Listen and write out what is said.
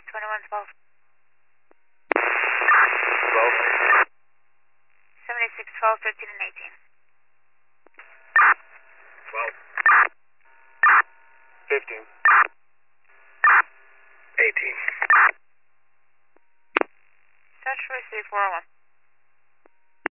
21, 12. 12. 76, 12, 13, and 18. 12. 15. 18. Search for 3401.